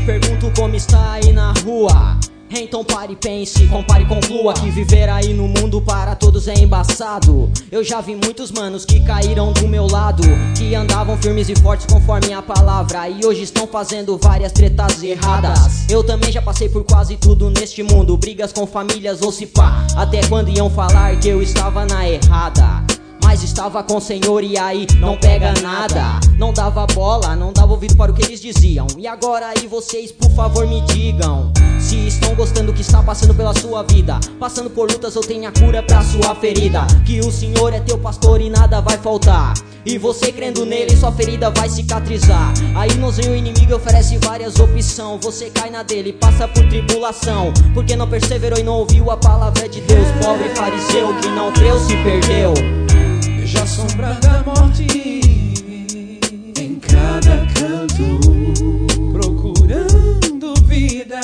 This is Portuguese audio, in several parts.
pergunto como está aí na rua. Então pare e pense, compare e conclua que viver aí no mundo para todos é embaçado. Eu já vi muitos manos que caíram do meu lado, que andavam firmes e fortes conforme a palavra, e hoje estão fazendo várias tretas erradas. Eu também já passei por quase tudo neste mundo, brigas com famílias ou se pá, até quando iam falar que eu estava na errada. Mas estava com o Senhor e aí não pega nada. Não dava bola, não dava ouvido para o que eles diziam. E agora aí vocês por favor me digam se estão gostando do que está passando pela sua vida, passando por lutas ou tem a cura pra sua ferida. Que o Senhor é teu pastor e nada vai faltar, e você crendo nele sua ferida vai cicatrizar. Aí nos vem o inimigo e oferece várias opções, você cai na dele e passa por tribulação, porque não perseverou e não ouviu a palavra de Deus. Pobre fariseu que não creu se perdeu. Vejo a sombra da morte em cada canto, procurando vida.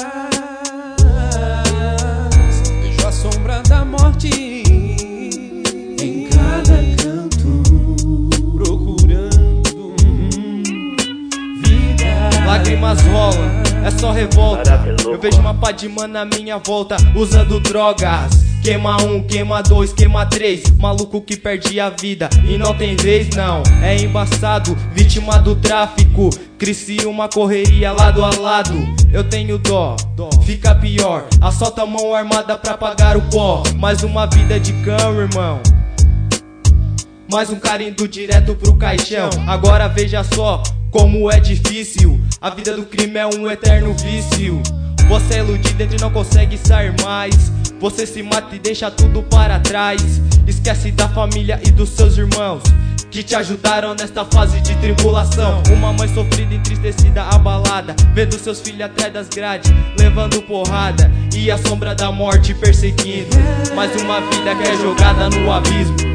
Vejo a sombra da morte em cada canto, procurando vida. Lágrimas rolam, é só revolta. Eu vejo uma pá de mano na minha volta, usando drogas. Queima um, queima dois, queima três, maluco que perde a vida e não tem vez não. É embaçado, vítima do tráfico, cresci uma correria lado a lado. Eu tenho dó, fica pior, assalta a mão armada pra pagar o pó. Mais uma vida de cão, irmão, mais um cara indo direto pro caixão. Agora veja só como é difícil, a vida do crime é um eterno vício. Você é iludido e não consegue sair mais, você se mata e deixa tudo para trás. Esquece da família e dos seus irmãos que te ajudaram nesta fase de tribulação. Uma mãe sofrida, entristecida, abalada, vendo seus filhos atrás das grades, levando porrada, e a sombra da morte perseguindo. Mais uma vida que é jogada no abismo.